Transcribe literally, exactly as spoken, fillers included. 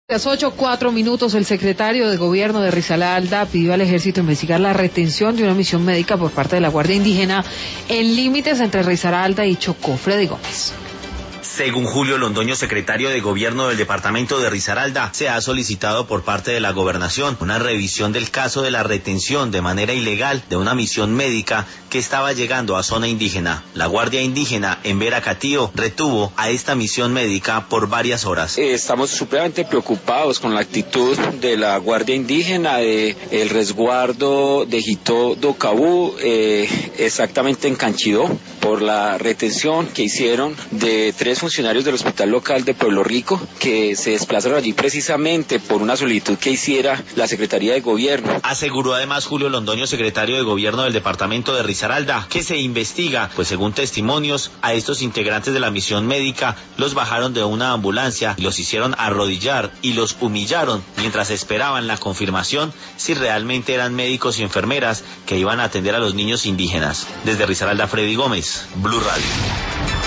A las ocho, cuatro minutos, el secretario de Gobierno de Risaralda pidió al Ejército investigar la retención de una misión médica por parte de la Guardia Indígena en límites entre Risaralda y Chocó. Freddy Gómez. Según Julio Londoño, secretario de Gobierno del departamento de Risaralda, se ha solicitado por parte de la Gobernación una revisión del caso de la retención de manera ilegal de una misión médica que estaba llegando a zona indígena. La Guardia Indígena en Veracatío retuvo a esta misión médica por varias horas. Estamos supremamente preocupados con la actitud de la Guardia Indígena, de el resguardo de Jito do Cabú, eh, exactamente en Canchidó, por la retención que hicieron de tres funcionarios del hospital local de Pueblo Rico, que se desplazaron allí precisamente por una solicitud que hiciera la Secretaría de Gobierno. Aseguró además Julio Londoño, secretario de Gobierno del departamento de Risaralda, que se investiga, pues según testimonios, a estos integrantes de la misión médica los bajaron de una ambulancia, los hicieron arrodillar y los humillaron mientras esperaban la confirmación si realmente eran médicos y enfermeras que iban a atender a los niños indígenas. Desde Risaralda, Freddy Gómez, Blue Radio.